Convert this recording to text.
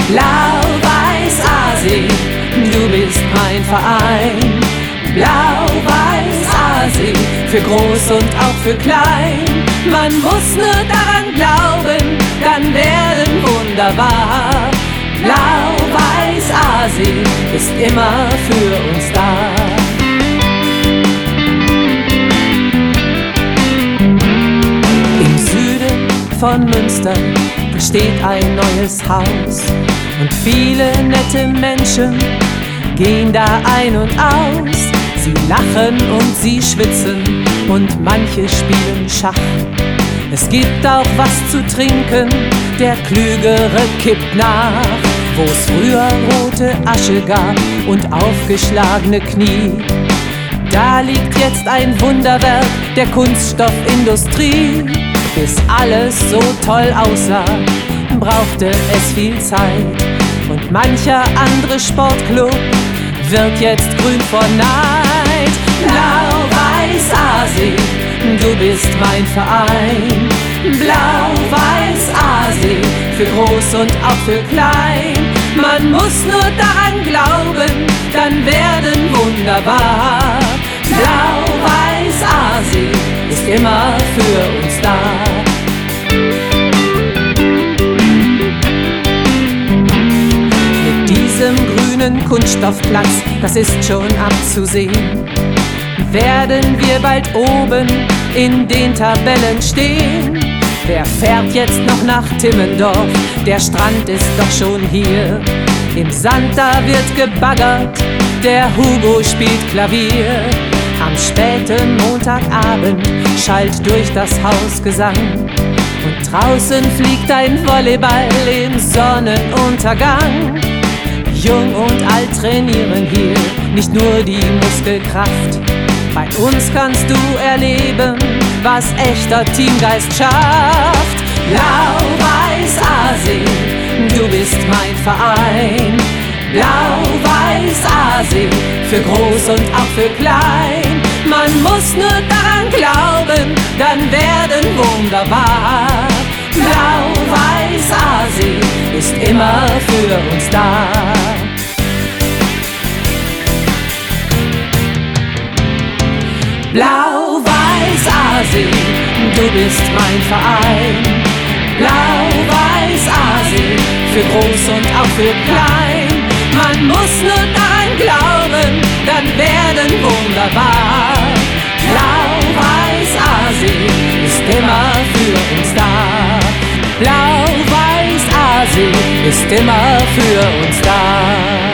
Blau-Weiß-Asi, du bist mein Verein. Blau-Weiß-Asi, für groß und auch für klein. Man muss nur daran glauben, dann werden wunderbar. Blau-Weiß-Asi ist immer für uns da. Im Süden von Münster steht ein neues Haus und viele nette Menschen gehen da ein und aus. Sie lachen und sie schwitzen und manche spielen Schach. Es gibt auch was zu trinken, der Klügere kippt nach. Wo es früher rote Asche gab und aufgeschlagene Knie, da liegt jetzt ein Wunderwerk der Kunststoffindustrie. Bis alles so toll aussah, brauchte es viel Zeit. Und mancher andere Sportclub wird jetzt grün vor Neid. Blau-Weiß-Asi, du bist mein Verein. Blau-Weiß-Asi, für groß und auch für klein. Man muss nur daran glauben, dann werden wunderbar. Blau-Weiß-Asi ist immer für uns da. Mit diesem grünen Kunststoffplatz, das ist schon abzusehen, werden wir bald oben in den Tabellen stehen. Wer fährt jetzt noch nach Timmendorf? Der Strand ist doch schon hier. Im Sand, da wird gebaggert, der Hugo spielt Klavier. Am späten Montagabend schallt durch das Haus Gesang. Und draußen fliegt ein Volleyball im Sonnenuntergang. Jung und alt trainieren hier, nicht nur die Muskelkraft. Bei uns kannst du erleben, was echter Teamgeist schafft. Blau-Weiß-Asi, du bist mein Verein. Blau-Weiß-Asi, für groß und auch für klein. Man muss nur daran glauben, dann werden wunderbar. Blau-Weiß-Asi ist immer für uns da. Blau-Weiß-Asi, du bist mein Verein. Blau-Weiß-Asi, für groß und auch für klein. Man muss nur daran glauben, dann werden wunderbar. Blau-Weiß-Asi ist immer für uns da. Blau-Weiß-Asi ist immer für uns da.